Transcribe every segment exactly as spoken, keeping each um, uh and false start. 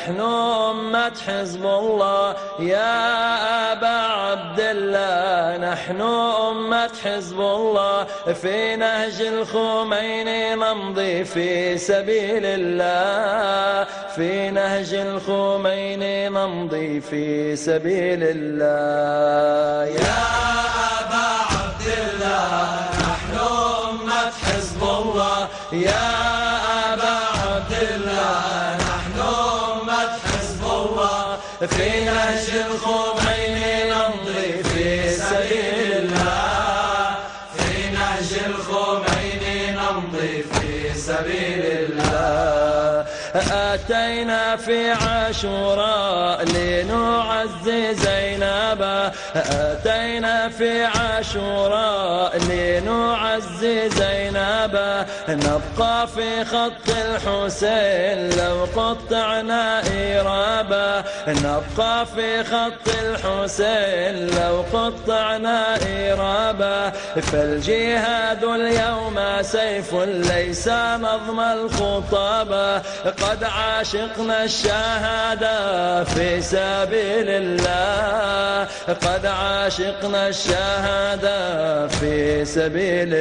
نحن أمة حزب الله يا أبا عبد الله، نحن أمة حزب الله في نهج الخميني نمضي في سبيل الله، في نهج الخميني نمضي في سبيل الله. يا أبا عبد الله نحن أمة حزب الله، يا أبا عبد الله نحن أمة حزب الله في نهج الخميني نمضي في سبيل الله، في نهج الخميني نمضي في سبيل الله. أتينا في عاشوراء لنعزي زينبا، أتينا في عاشوراء لنعزي زينبا، نبقى في خط الحسين لو قطعنا إرابا، نبقى في خط الحسين لو قطعنا إرابا، فالجهاد اليوم سيف ليس نظم الخطابة، قد عاشقنا الشهادة في سبيل الله، قد عاشقنا الشهادة في سبيل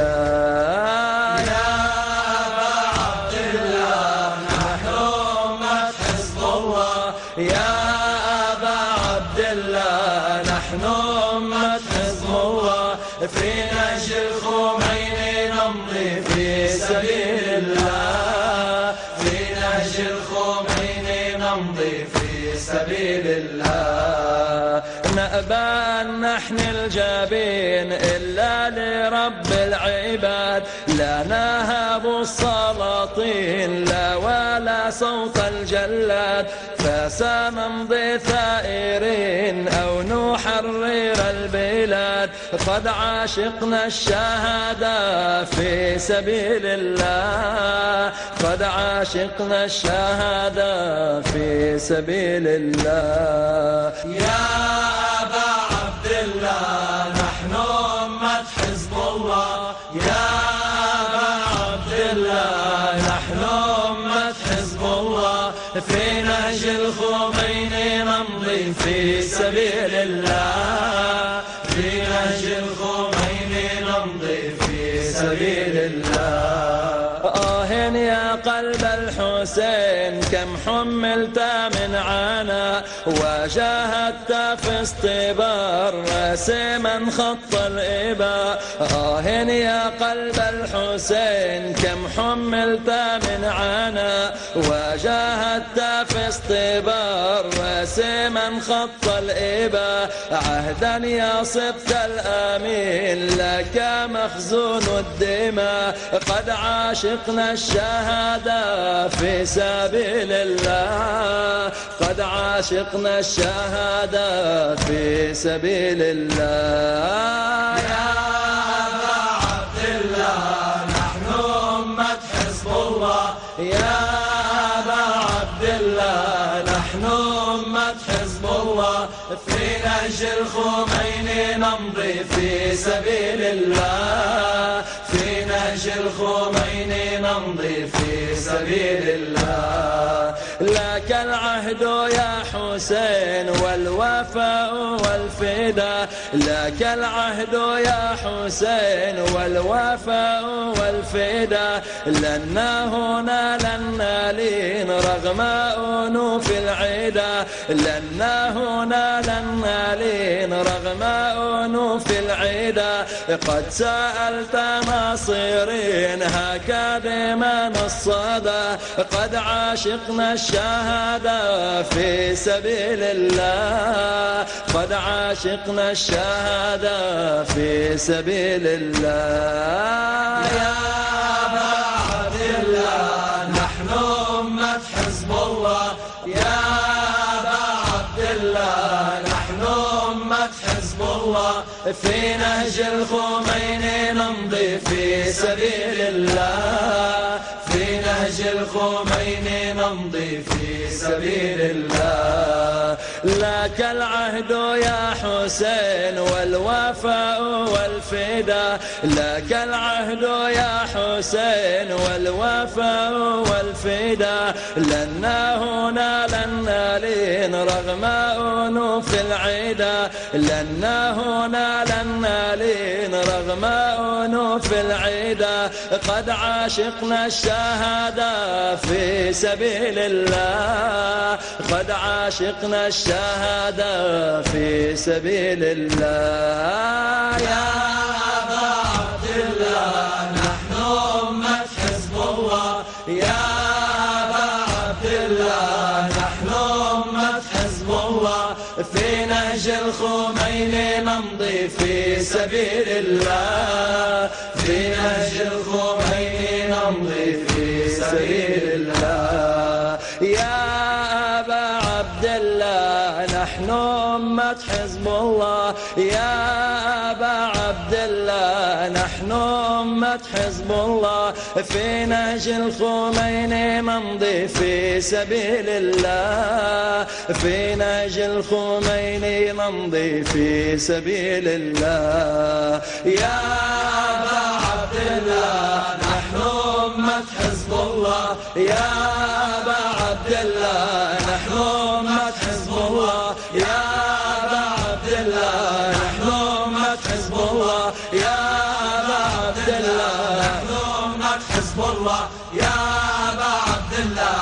الله. يا أبا عبد الله نحن أمة حزب الله، يا أبا عبد الله نحن أمة حزب الله في نهج الخميني نمضي في سبيل الله، في نهج الخميني نمضي في سبيل الله. نأبى أن نحني الجبين إلا لرب العباد، لا نهاب السلاطين لا ولا صوت الجلاد، فسنمضي ثائرين أو نحرر البلاد، قد عاشقنا الشهادة في سبيل الله، قد عاشقنا الشهادة في سبيل الله. يا أبا عبد الله نحن أمة حزب الله، يا أبا عبد الله نحن أمة حزب الله في نهج الخميني نمضي في سبيل الله، في نهج الخميني نمضي في سبيل الله. آه يا قلب الحسين كم حملت من عنا، وجاهدت في اصطبار راسما خط الإباء، آه يا قلب الحسين كم حملت من عنا، وجاهدت في اصطبار راسما خط الإباء، عهدا يا صبت الأمين لك مخزون الدماء، قد عاشقنا الشهادة في سبيل الله، قد عاشقنا الشهادة في سبيل الله. يا أبا عبد الله نحن أمة حزب الله، يا أبا عبد الله نحن أمة حزب الله في نهج الخميني نمضي في سبيل الله، في نهج الخميني نمضي في سبيل الله. لك العهد يا حسين والوفاء والفداء، لك العهد يا حسين والوفاء والفداء، لن هنا لن نالين رغم أنوف العدا، لن هنا لن نالين رغم أنوف العدا، قد سألت ناصرين هكذا من الصدى، قد عاشقنا الشهادة في سبيل الله، قد عاشقنا الشهادة في سبيل الله. يا أبا عبد الله نحن أمة حزب الله، يا أبا عبد الله نحن أمة حزب الله في نهج الخميني نمضي في سبيل الله، في نهج الخميني نمضي في سبيل الله. لك العهد يا حسين والوفاء والفداء، لك العهد يا حسين والوفاء والفداء، لنا هنا لنا لين رغم أنوف العدا، لنا هنا لنا لين رغم أنوف العدا، قد عاشقنا الشهادة في سبيل الله، قد عاشقنا الشهادة في سبيل الله. يا أبا عبد الله نحن أمة حزب الله، يا أبا عبد الله نحن أمة حزب الله، في نهج الخميني نمضي في سبيل الله، في نهج الخميني نمضي في سبيل الله. يا أبا عبد الله نحن أمة حزب الله، يا أبا عبد الله نحن أمة حزب الله، في نهج الخميني نمضي في سبيل الله، في نهج الخميني نمضي في سبيل الله. يا أبا عبد الله نحن أمة حزب الله، يا أبا عبد الله نحن أمة حزب الله، يا أبا عبد الله نحن أمة حزب الله، يا أبا عبد الله نحن أمة حزب الله، يا أبا عبد الله